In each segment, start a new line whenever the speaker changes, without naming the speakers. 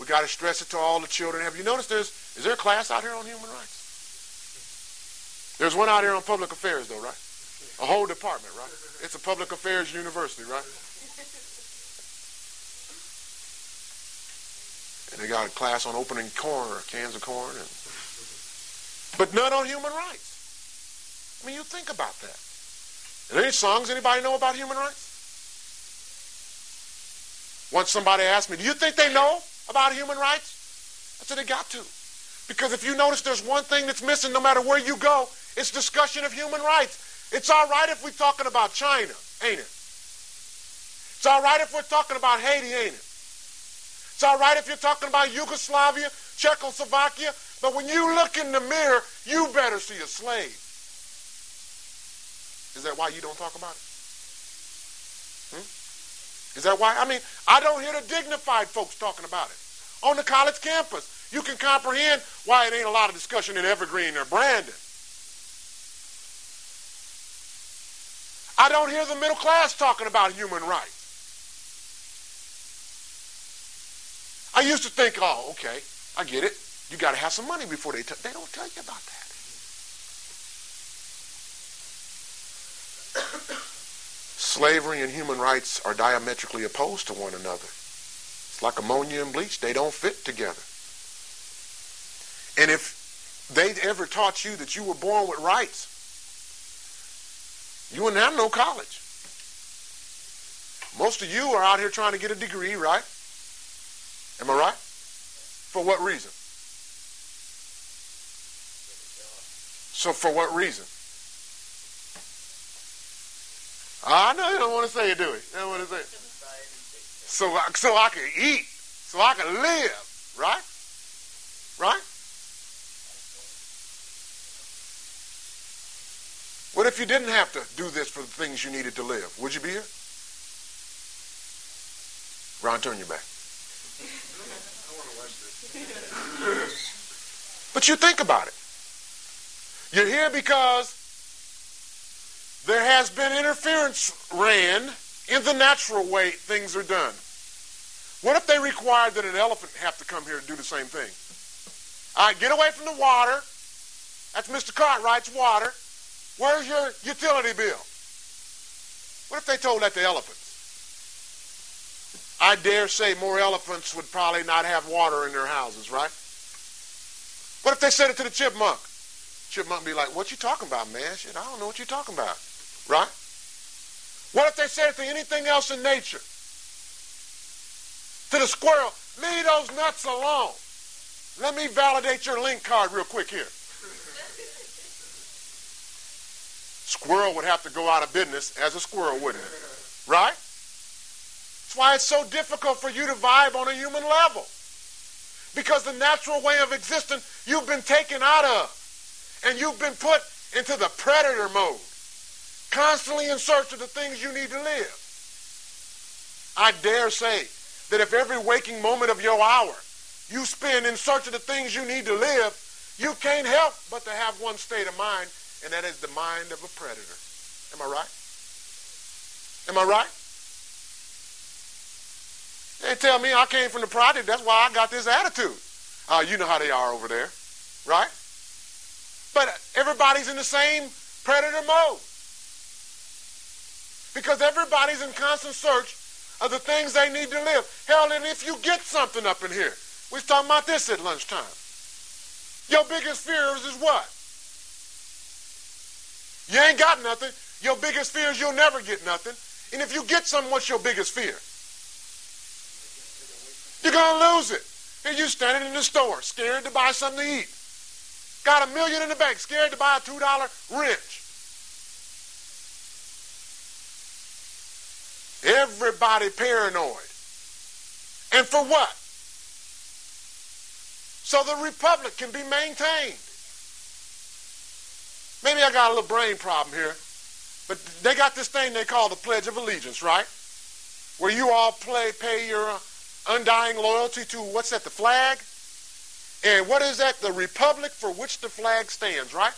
We got to stress it to all the children. Have you noticed is there a class out here on human rights? There's one out here on public affairs, though, right? A whole department, right? It's a public affairs university, right? And they got a class on opening corn or cans of corn. But none on human rights. I mean, you think about that. Are there any songs anybody know about human rights? Once somebody asked me, do you think they know about human rights? I said, they got to. Because if you notice there's one thing that's missing no matter where you go, it's discussion of human rights. It's all right if we're talking about China, ain't it? It's all right if we're talking about Haiti, ain't it? It's all right if you're talking about Yugoslavia, Czechoslovakia, but when you look in the mirror, you better see a slave. Is that why you don't talk about it? Is that why? I mean, I don't hear the dignified folks talking about it. On the college campus, you can comprehend why it ain't a lot of discussion in Evergreen or Brandon. I don't hear the middle class talking about human rights. I used to think, oh, okay, I get it. You got to have some money before they don't tell you about that. Slavery and human rights are diametrically opposed to one another. It's like ammonia and bleach. They don't fit together. And if they ever taught you that you were born with rights, you wouldn't have no college. Most of you are out here trying to get a degree, right? Am I right? For what reason? So for what reason? I know you don't want to say it, do you? You don't want to say it. So I can eat, so I can live, right? Right? What if you didn't have to do this for the things you needed to live? Would you be here? Ron, turn your back. But you think about it. You're here because there has been interference ran in the natural way things are done. What if they required that an elephant have to come here to do the same thing? All right, get away from the water. That's Mr. Cartwright's water. Where's your utility bill? What if they told that to elephants? I dare say more elephants would probably not have water in their houses, right? What if they said it to the chipmunk? Chipmunk would be like, what you talking about, man? Shit, I don't know what you're talking about. Right? What if they said it to anything else in nature? To the squirrel, leave those nuts alone. Let me validate your link card real quick here. Squirrel would have to go out of business as a squirrel, wouldn't it? Right? That's why it's so difficult for you to vibe on a human level. Because the natural way of existence you've been taken out of. And you've been put into the predator mode. Constantly in search of the things you need to live. I dare say that if every waking moment of your hour you spend in search of the things you need to live, you can't help but to have one state of mind, and that is the mind of a predator. Am I right? Am I right? They tell me I came from the project, that's why I got this attitude. You know how they are over there, right? But everybody's in the same predator mode. Because everybody's in constant search of the things they need to live. Hell, and if you get something up in here, we was talking about this at lunchtime. Your biggest fear is what? You ain't got nothing. Your biggest fear is you'll never get nothing. And if you get something, what's your biggest fear? You're going to lose it. Here you standing in the store, scared to buy something to eat. Got $1 million in the bank, scared to buy a $2 wrench. Everybody paranoid. And for what? So the republic can be maintained. Maybe I got a little brain problem here, but they got this thing they call the Pledge of Allegiance, right? Where you all pay your undying loyalty to, what's that, the flag? And what is that? The republic for which the flag stands, right?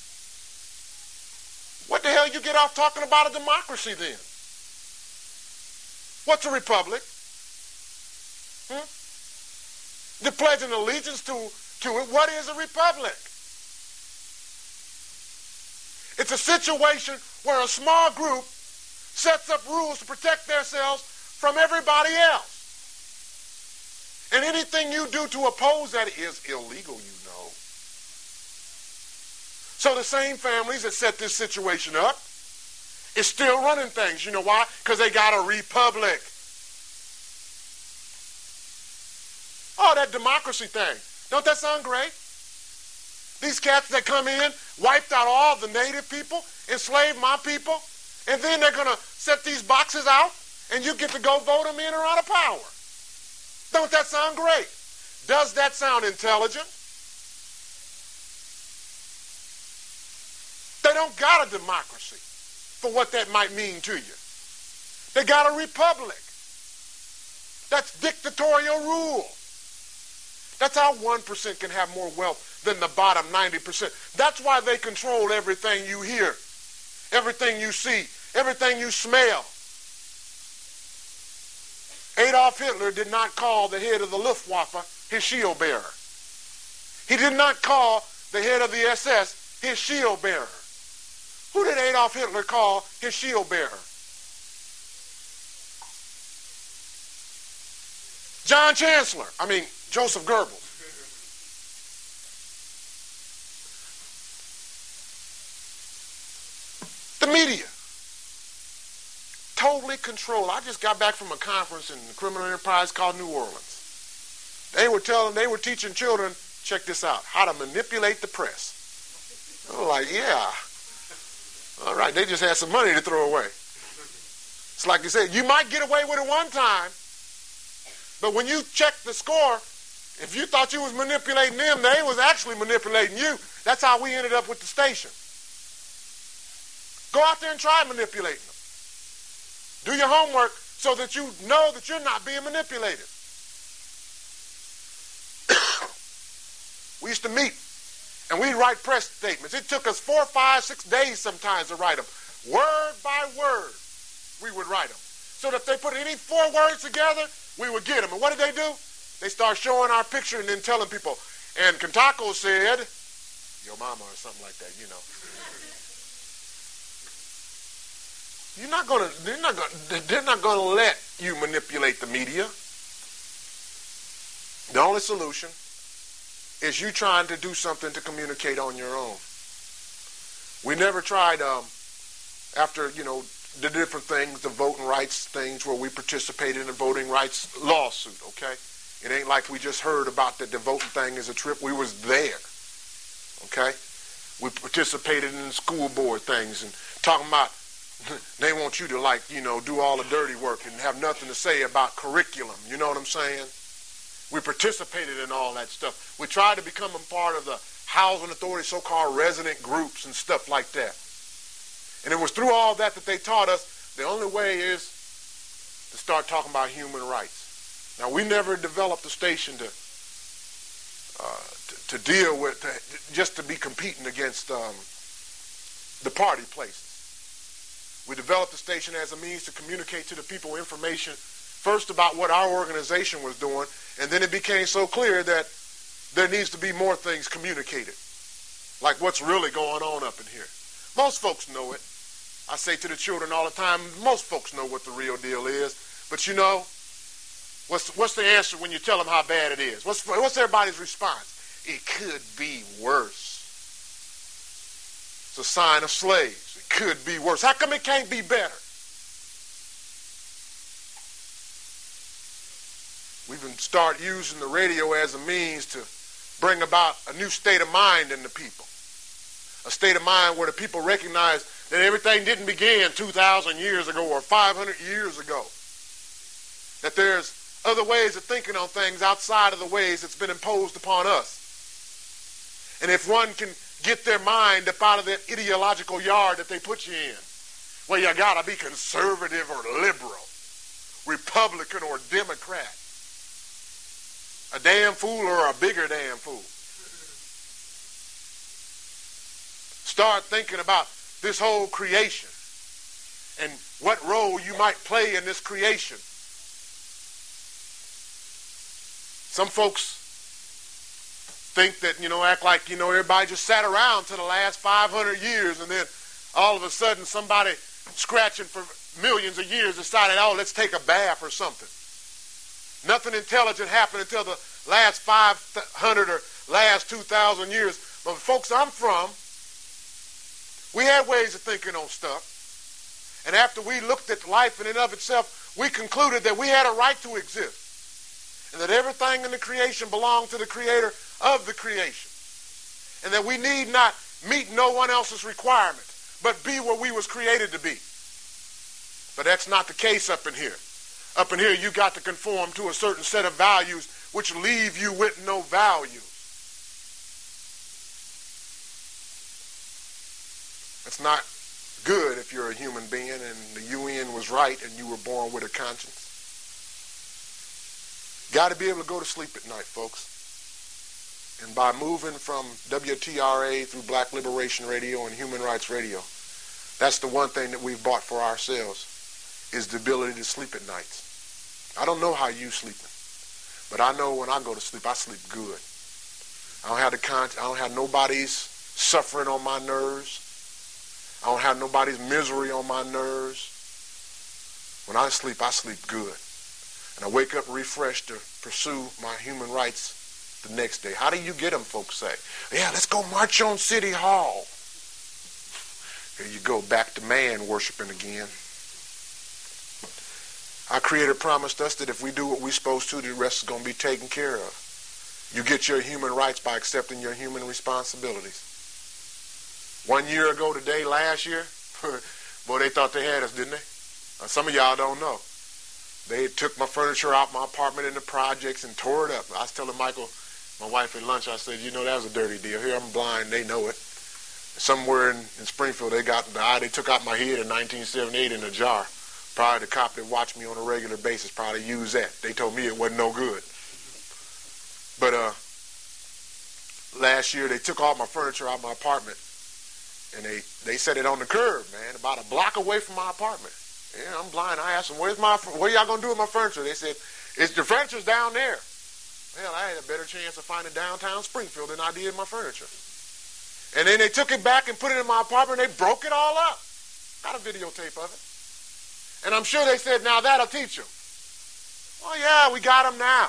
What the hell you get off talking about a democracy then? What's a republic? The pledging allegiance to it. What is a republic? It's a situation where a small group sets up rules to protect themselves from everybody else. And anything you do to oppose that is illegal, you know. So the same families that set this situation up is still running things. You know why? Because they got a republic. Oh, that democracy thing. Don't that sound great? These cats that come in, wiped out all the native people, enslaved my people, and then they're going to set these boxes out, and you get to go vote them in or out of power. Don't that sound great? Does that sound intelligent? They don't got a democracy for what that might mean to you. They got a republic. That's dictatorial rule. That's how 1% can have more wealth than the bottom 90%. That's why they control everything you hear, everything you see, everything you smell. Adolf Hitler did not call the head of the Luftwaffe his shield bearer. He did not call the head of the SS his shield bearer. Who did Adolf Hitler call his shield bearer? Joseph Goebbels. The media. Totally controlled. I just got back from a conference in the criminal enterprise called New Orleans. They were teaching children, check this out, how to manipulate the press. I was like, yeah. All right, they just had some money to throw away. It's like you said, you might get away with it one time, but when you check the score, if you thought you was manipulating them, they was actually manipulating you. That's how we ended up with the station. Go out there and try manipulating them. Do your homework so that you know that you're not being manipulated. We used to meet and we'd write press statements. It took us 4, 5, 6 days sometimes to write them. Word by word, we would write them. So that if they put any 4 words together, we would get them. And what did they do? They start showing our picture and then telling people, and Kentucky said, your mama or something like that, you know. They're not gonna let you manipulate the media. The only solution is you trying to do something to communicate on your own. We never tried, after, the different things, the voting rights things where we participated in the voting rights lawsuit, okay? It ain't like we just heard about that the voting thing is a trip. We was there, okay? We participated in the school board things and talking about they want you to do all the dirty work and have nothing to say about curriculum. You know what I'm saying? We participated in all that stuff. We tried to become a part of the housing authority, so-called resident groups and stuff like that. And it was through all that they taught us the only way is to start talking about human rights. Now, we never developed a station to deal with, just to be competing against the party places. We developed the station as a means to communicate to the people information, first about what our organization was doing, and then it became so clear that there needs to be more things communicated, like what's really going on up in here. Most folks know it. I say to the children all the time, most folks know what the real deal is, but what's the answer when you tell them how bad it is? What's everybody's response? It could be worse. It's a sign of slaves. It could be worse. How come it can't be better? We even start using the radio as a means to bring about a new state of mind in the people. A state of mind where the people recognize that everything didn't begin 2,000 years ago or 500 years ago. That there's other ways of thinking on things outside of the ways that's been imposed upon us. And if one can get their mind up out of that ideological yard that they put you in, well, you got to be conservative or liberal, Republican or Democrat, a damn fool or a bigger damn fool. Start thinking about this whole creation and what role you might play in this creation. Some folks think that, act like, everybody just sat around till the last 500 years, and then all of a sudden somebody scratching for millions of years decided, oh, let's take a bath or something. Nothing intelligent happened until the last 500 or last 2,000 years. But the folks I'm from, we had ways of thinking on stuff. And after we looked at life in and of itself, we concluded that we had a right to exist. And that everything in the creation belonged to the creator of the creation. And that we need not meet no one else's requirements, but be where we was created to be. But that's not the case up in here. Up in here, you got to conform to a certain set of values which leave you with no value. It's not good if you're a human being and the UN was right and you were born with a conscience. Got to be able to go to sleep at night, folks. And by moving from WTRA through Black Liberation Radio and Human Rights Radio, that's the one thing that we've bought for ourselves, is the ability to sleep at nights. I don't know how you sleeping, but I know when I go to sleep, I sleep good. I don't have nobody's suffering on my nerves. I don't have nobody's misery on my nerves. When I sleep good. And I wake up refreshed to pursue my human rights the next day. How do you get them, folks say? Yeah, let's go march on City Hall. Here you go, back to man worshiping again. Our Creator promised us that if we do what we're supposed to, the rest is going to be taken care of. You get your human rights by accepting your human responsibilities. 1 year ago today, last year, boy, they thought they had us, didn't they? Some of y'all don't know. They took my furniture out my apartment in the projects and tore it up. I was telling Michael, my wife, at lunch, I said, that was a dirty deal. Here I'm blind, they know it. Somewhere in Springfield, they got the eye they took out my head in 1978 in a jar. Probably the cop that watched me on a regular basis probably used that. They told me it wasn't no good. But last year, they took all my furniture out my apartment. And they set it on the curb, man, about a block away from my apartment. Yeah, I'm blind. I asked them, what are y'all going to do with my furniture? They said, the furniture's down there. Hell, I had a better chance of finding downtown Springfield than I did my furniture. And then they took it back and put it in my apartment, and they broke it all up. Got a videotape of it. And I'm sure they said, now that'll teach them. Oh, yeah, we got them now.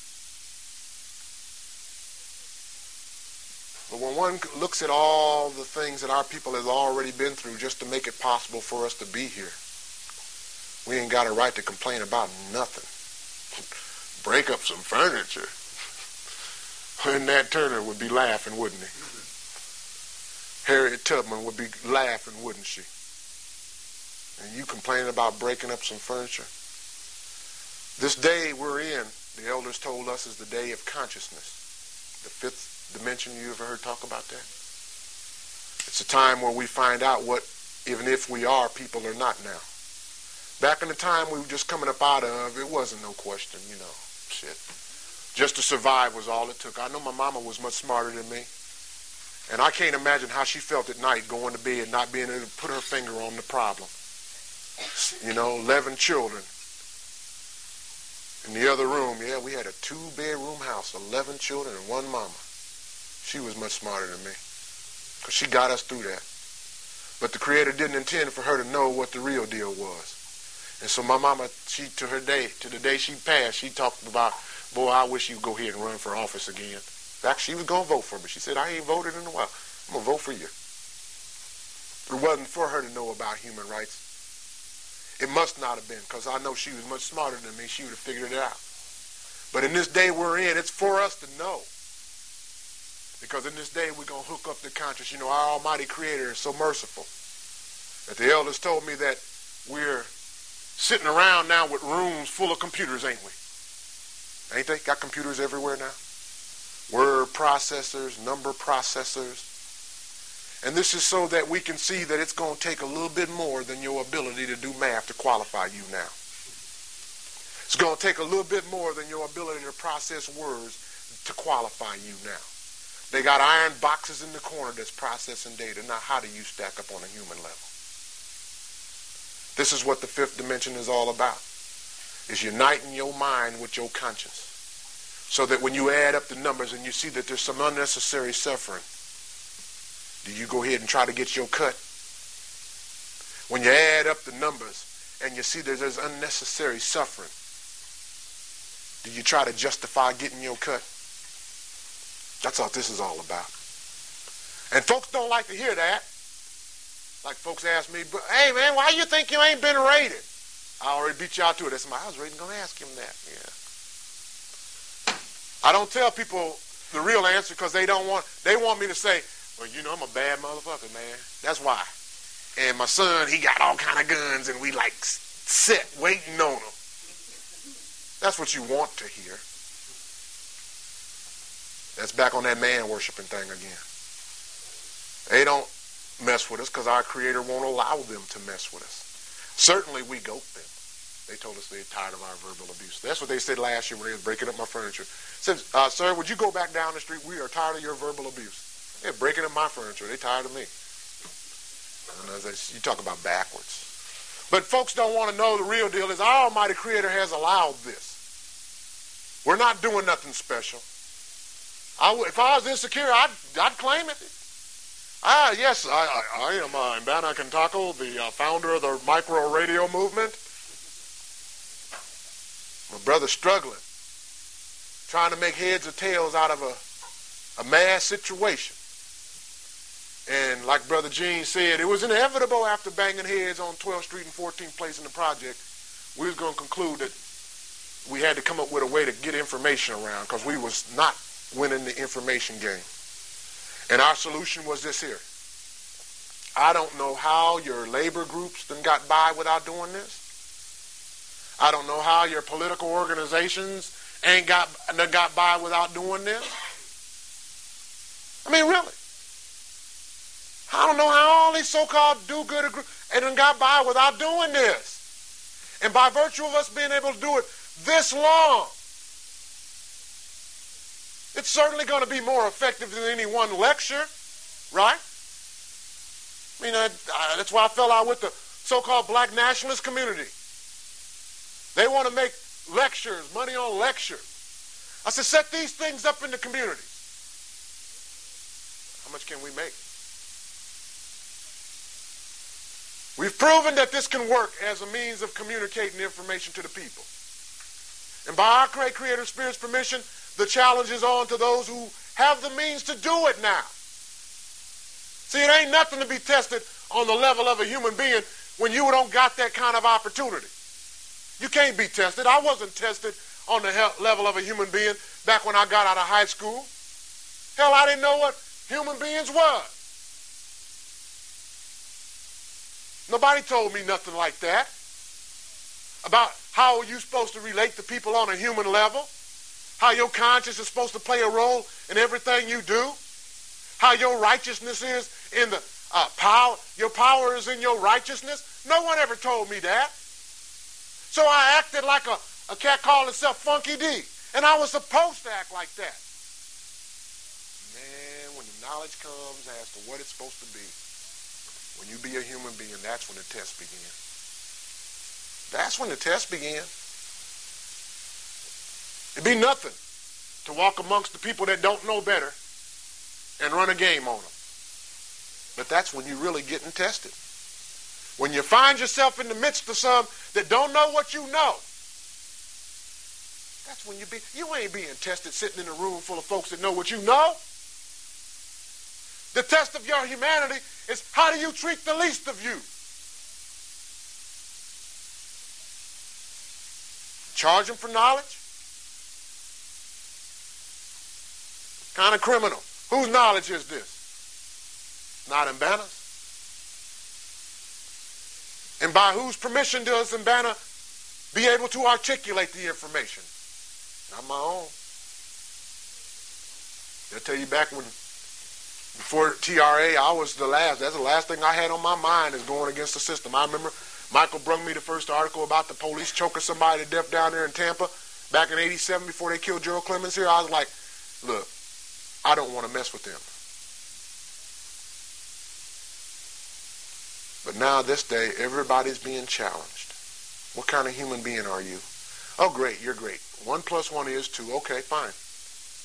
But when one looks at all the things that our people has already been through just to make it possible for us to be here, we ain't got a right to complain about nothing. Break up some furniture. And Nat Turner would be laughing, wouldn't he? Harriet Tubman would be laughing, wouldn't she? And you complaining about breaking up some furniture? This day we're in, the elders told us, is the day of consciousness. The fifth dimension. You ever heard talk about that? It's a time where we find out what, even if we are people or not now. Back in the time we were just coming up out of, it wasn't no question, shit. Just to survive was all it took. I know my mama was much smarter than me. And I can't imagine how she felt at night going to bed, not being able to put her finger on the problem. 11 children. In the other room, we had a 2-bedroom house, 11 children and one mama. She was much smarter than me, because she got us through that. But the Creator didn't intend for her to know what the real deal was. And so my mama, to the day she passed, she talked about, boy, I wish you'd go ahead and run for office again. In fact, she was going to vote for me. She said, I ain't voted in a while. I'm going to vote for you. It wasn't for her to know about human rights. It must not have been, because I know she was much smarter than me. She would have figured it out. But in this day we're in, it's for us to know. Because in this day we're going to hook up the conscious. Our Almighty Creator is so merciful that the elders told me that we're sitting around now with rooms full of computers, ain't we? Ain't they? Got computers everywhere now. Word processors, number processors. And this is so that we can see that it's going to take a little bit more than your ability to do math to qualify you now. It's going to take a little bit more than your ability to process words to qualify you now. They got iron boxes in the corner that's processing data. Now, how do you stack up on a human level? This is what the fifth dimension is all about. Is uniting your mind with your conscience. So that when you add up the numbers and you see that there's some unnecessary suffering, do you go ahead and try to get your cut? When you add up the numbers and you see that there's unnecessary suffering, do you try to justify getting your cut? That's what this is all about. And folks don't like to hear that. Like folks ask me, but hey man, why you think you ain't been rated? I already beat you out to it. That's I was ready to go ask him that. Yeah. I don't tell people the real answer because they want me to say, well, you know, I'm a bad motherfucker, man. That's why. And my son, he got all kind of guns and we like sit waiting on him. That's what you want to hear. That's back on that man worshiping thing again. They don't mess with us because our Creator won't allow them to mess with us. Certainly we goat them. They told us they're tired of our verbal abuse. That's what they said last year when they was breaking up my furniture. Said, sir, would you go back down the street? We are tired of your verbal abuse. They're breaking up my furniture. They're tired of me. You talk about backwards. But folks don't want to know the real deal is our Almighty Creator has allowed this. We're not doing nothing special. If I was insecure, I'd claim it. Yes, I am Mbana Kantako, the founder of the micro radio movement. My brother's struggling, trying to make heads or tails out of a mass situation. And like Brother Gene said, it was inevitable after banging heads on 12th Street and 14th Place in the project, we was going to conclude that we had to come up with a way to get information around because we was not winning the information game. And our solution was this here. I don't know how your labor groups done got by without doing this. I don't know how your political organizations ain't got by without doing this. I mean, really. I don't know how all these so-called do-gooder groups done got by without doing this. And by virtue of us being able to do it this long, it's certainly going to be more effective than any one lecture, right? I mean, that's why I fell out with the so-called black nationalist community. They want to make lectures, money on lectures. I said, set these things up in the communities. How much can we make? We've proven that this can work as a means of communicating information to the people. And by our great Creator Spirit's permission, the challenge is on to those who have the means to do it now. See, it ain't nothing to be tested on the level of a human being when you don't got that kind of opportunity. You can't be tested. I wasn't tested on the level of a human being back when I got out of high school. Hell, I didn't know what human beings was. Nobody told me nothing like that about how you're supposed to relate to people on a human level, how your conscience is supposed to play a role in everything you do, how your righteousness is in the power, your power is in your righteousness. No one ever told me that. So I acted like a cat called himself Funky D. And I was supposed to act like that. Man, when the knowledge comes as to what it's supposed to be, when you be a human being, that's when the test begins. That's when the test begins. It'd be nothing to walk amongst the people that don't know better and run a game on them. But that's when you're really getting tested. When you find yourself in the midst of some that don't know what you know, that's when you ain't being tested sitting in a room full of folks that know what you know. The test of your humanity is how do you treat the least of you? Charge them for knowledge? Kind of criminal. Whose knowledge is this? Not Mbana's. And by whose permission does Mbana be able to articulate the information? Not my own. I'll tell you back when, before TRA, I was the last. That's the last thing I had on my mind is going against the system. I remember Michael brung me the first article about the police choking somebody to death down there in Tampa back in '87 before they killed Gerald Clemens here. I was like, look, I don't want to mess with them. But now this day, everybody's being challenged. What kind of human being are you? Oh, great, you're great. 1 + 1 is 2. Okay, fine.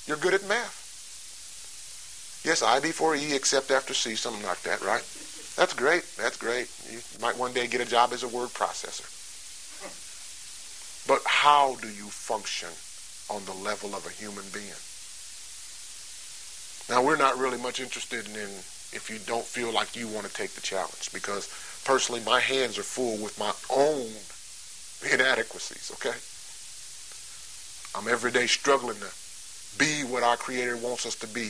You're good at math. Yes, I before E except after C, something like that, right? That's great. That's great. You might one day get a job as a word processor. But how do you function on the level of a human being? Now, we're not really much interested in if you don't feel like you want to take the challenge, because personally, my hands are full with my own inadequacies, okay? I'm every day struggling to be what our Creator wants us to be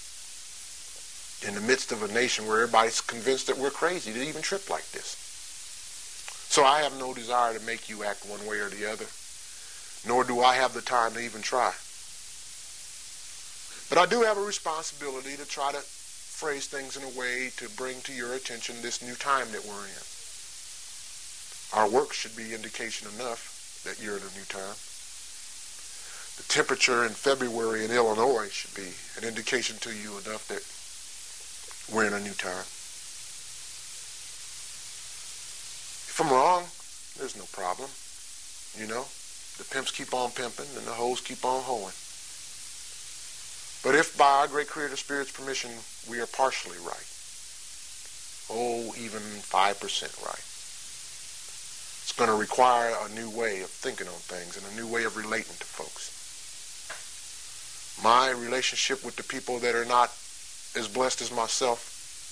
in the midst of a nation where everybody's convinced that we're crazy to even trip like this. So I have no desire to make you act one way or the other, nor do I have the time to even try. But I do have a responsibility to try to phrase things in a way to bring to your attention this new time that we're in. Our work should be indication enough that you're in a new time. The temperature in February in Illinois should be an indication to you enough that we're in a new time. If I'm wrong, there's no problem. You know, the pimps keep on pimping and the hoes keep on hoeing. But if by our great Creator Spirit's permission we are partially right, even 5% right, it's going to require a new way of thinking on things and a new way of relating to folks. My relationship with the people that are not as blessed as myself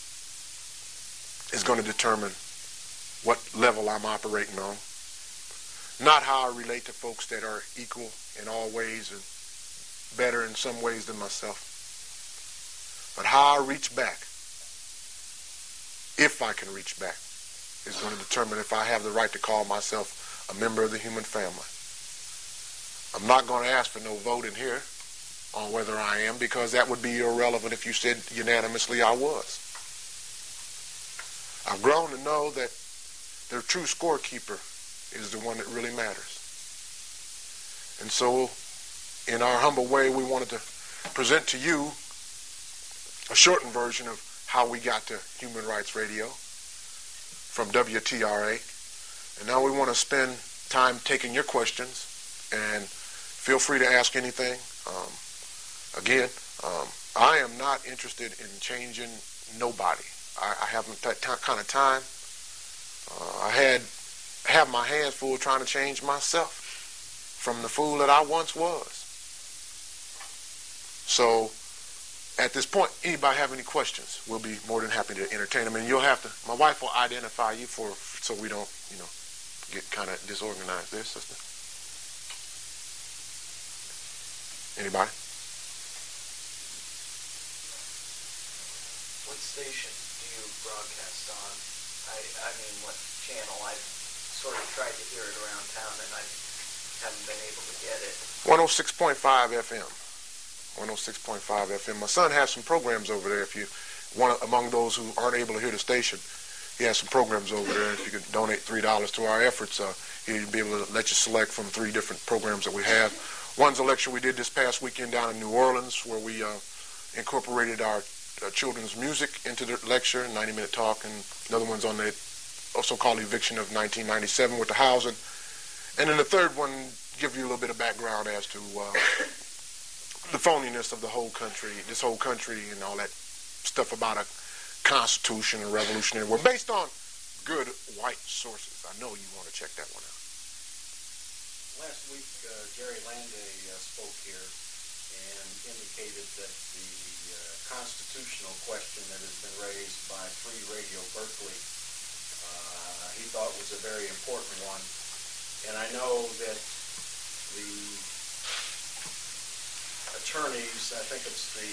is going to determine what level I'm operating on. Not how I relate to folks that are equal in all ways and better in some ways than myself, but how I reach back, if I can reach back, is going to determine if I have the right to call myself a member of the human family. I'm not going to ask for no vote in here on whether I am, because that would be irrelevant if you said unanimously I was. I've grown to know that the true scorekeeper is the one that really matters. And so, in our humble way, we wanted to present to you a shortened version of how we got to Human Rights Radio from WTRA. And now we want to spend time taking your questions, and feel free to ask anything. I am not interested in changing nobody. I haven't that kind of time. I have my hands full trying to change myself from the fool that I once was. So, at this point, anybody have any questions? We'll be more than happy to entertain them. And you'll have to, my wife will identify you so we don't, get kind of disorganized there, sister. Anybody?
What station do you broadcast on? I mean, what channel? I've sort of tried to hear it around town, and I haven't been able to get it.
106.5 FM. 106.5 FM. My son has some programs over there. If you want, among those who aren't able to hear the station, he has some programs over there. If you could donate $3 to our efforts, he'll be able to let you select from 3 different programs that we have. One's a lecture we did this past weekend down in New Orleans, where we incorporated our children's music into the lecture, 90-minute talk, and another one's on the so-called eviction of 1997 with the housing. And then the third one, give you a little bit of background as to the phoniness of the whole country, this whole country, and all that stuff about a constitution and revolutionary war, based on good white sources. I know you want to check that one out.
Last week, Jerry Landay spoke here and indicated that the constitutional question that has been raised by Free Radio Berkeley, he thought was a very important one. And I know that the attorneys, I think it's the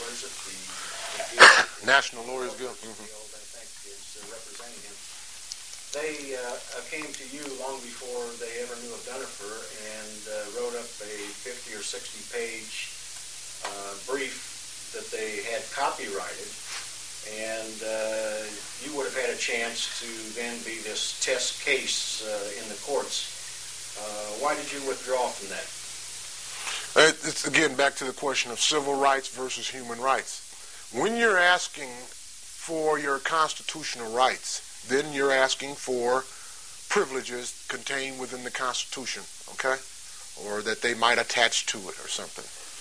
National Lawyers Guild,
I think, is representing him. They came to you long before they ever knew of Dunifer and wrote up a 50 or 60 page brief that they had copyrighted, and you would have had a chance to then be this test case in the courts. Why did you withdraw from that?
It's again back to the question of civil rights versus human rights. When you're asking for your constitutional rights, then you're asking for privileges contained within the Constitution, okay? Or that they might attach to it or something.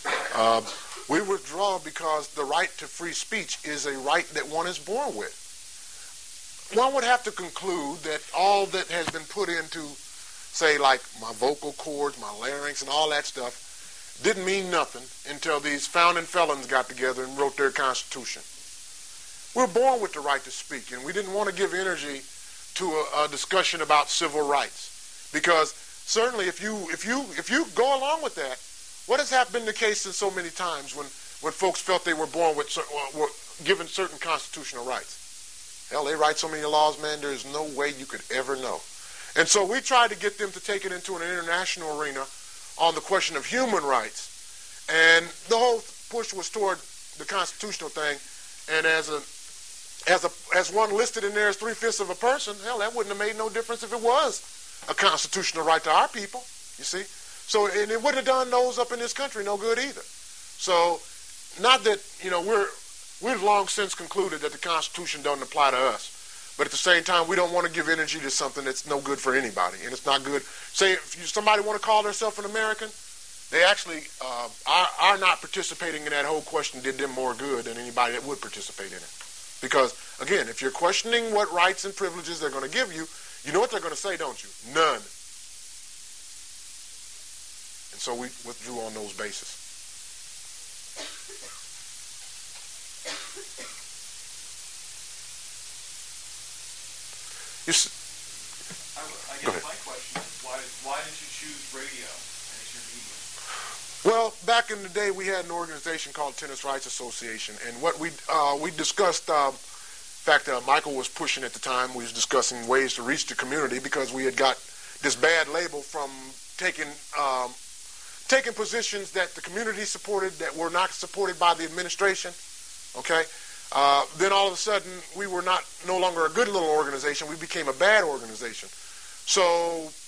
We withdraw because the right to free speech is a right that one is born with. One would have to conclude that all that has been put into, say, like my vocal cords, my larynx, and all that stuff, didn't mean nothing until these founding felons got together and wrote their Constitution. We're born with the right to speak, and we didn't want to give energy to a discussion about civil rights, because certainly if you go along with that, what has been the case in so many times when folks felt they were born with were given certain constitutional rights? Hell, they write so many laws, man, there's no way you could ever know. And so we tried to get them to take it into an international arena on the question of human rights. And the whole push was toward the constitutional thing. And as one listed in there as 3/5 of a person, hell, that wouldn't have made no difference if it was a constitutional right to our people, you see. So, and it wouldn't have done those up in this country no good either. So, not that, we've long since concluded that the Constitution doesn't apply to us. But at the same time, we don't want to give energy to something that's no good for anybody. And it's not good. Say, if somebody want to call themselves an American, they actually are not participating in that whole question did them more good than anybody that would participate in it. Because, again, if you're questioning what rights and privileges they're going to give you, you know what they're going to say, don't you? None. And so we withdrew on those bases.
I guess my question is, why did you choose radio as your medium?
Well, back in the day, we had an organization called Tennis Rights Association, and what we discussed, in fact, Michael was pushing at the time, we was discussing ways to reach the community because we had got this bad label from taking positions that the community supported that were not supported by the administration, okay? Then all of a sudden, we were no longer a good little organization. We became a bad organization. So